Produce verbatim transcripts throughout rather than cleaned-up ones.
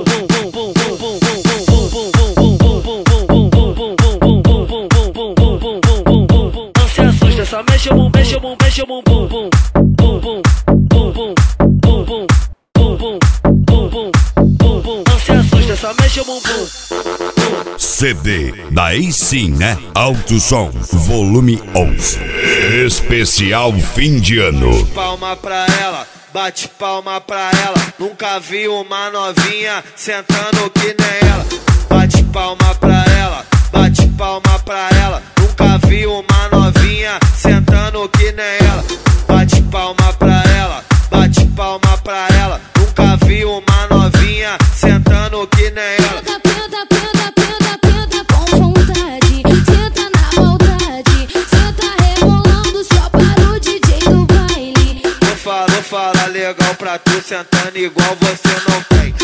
Só mexe o bum, mexe o bum, mexe o bum, bum, bum, bum, bum, bum, bum, bum, bum, bum, bum, bum, bum, bum, bum. Não se assusta, só mexe o bum, bum. C D, daí sim, né? Alto Som, volume onze. Especial fim de ano. Bate palma pra ela, bate palma pra ela. Nunca vi uma novinha sentando que nem ela. Bate palma pra ela, bate palma pra ela. Nunca vi uma novinha sentando que nem ela. Bate palma pra ela, bate palma pra ela. Nunca vi uma novinha sentando que nem ela. Penta, penta, penta, penta com vontade. Senta na maldade, senta rebolando só para o D J do baile. Vou falar, vou falar legal pra tu, sentando igual você não tem.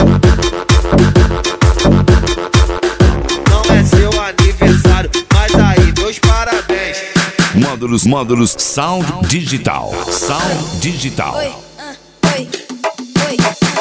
Não é seu aniversário, mas aí meus parabéns. Módulos, módulos, Sound Digital, Sound Digital. Oi, ah, oi, oi.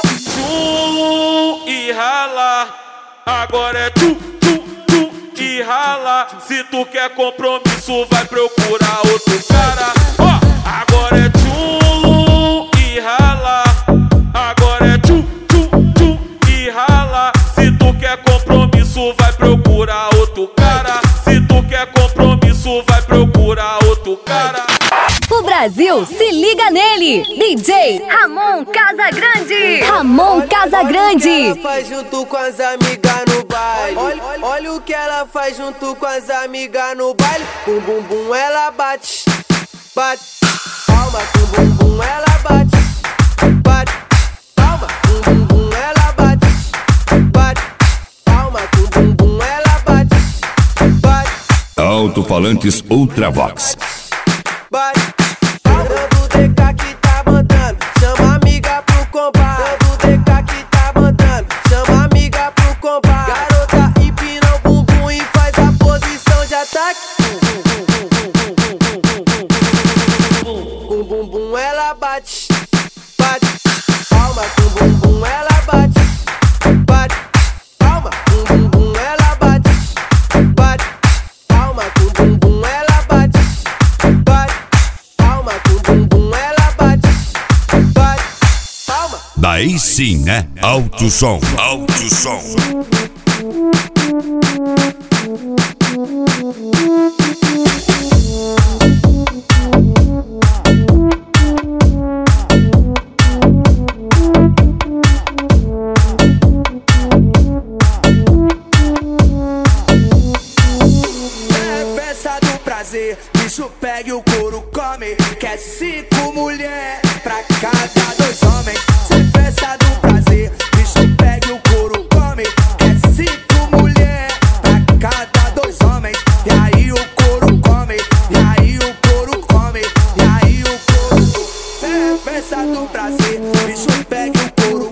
Tu e rala, agora é tu, tu, tu e rala. Se tu quer compromisso, vai procurar outro cara. Ó, agora é tu e rala, agora é tu, tu, tu e rala. Se tu quer compromisso, vai procurar outro cara. Se tu quer compromisso, vai procurar outro cara. O Brasil se liga nele, D J Ramon Casagrande. Ramon Casagrande. Olha o que ela faz junto com as amigas no baile. Olha, olha o que ela faz junto com as amigas no baile. Bum bum bum, ela bate, bate. Palma, bum bum bum, ela bate, bate. Palma, bum bum bum, ela bate, bate. Palma, bum bum bum, ela bate, bate. Alto-falantes Ultravox. Bate. Dando D K que tá mandando, chama amiga pro combate. Dando D K que tá mandando, chama amiga pro combate. Garota empina o bumbum e faz a posição de ataque. Bum bum bum, ela bate, bate. Palma, bum bum bum, ela bate, bate. Palma, bum bum bum, ela bate, bate. Palma, bum bum bum, ela bate, bate. Palma, bum bum bum, ela bate, bate. Palma. Daí sim, né? Alto Som, Alto Som. Bicho pega e o couro come. Quer cinco mulher pra cada dois homens. Sem festa do prazer. Bicho pega e o couro come. Quer cinco mulher pra cada dois homens. E aí o couro come. E aí o couro come. E aí o couro. Sem festa do prazer. Bicho pega e o couro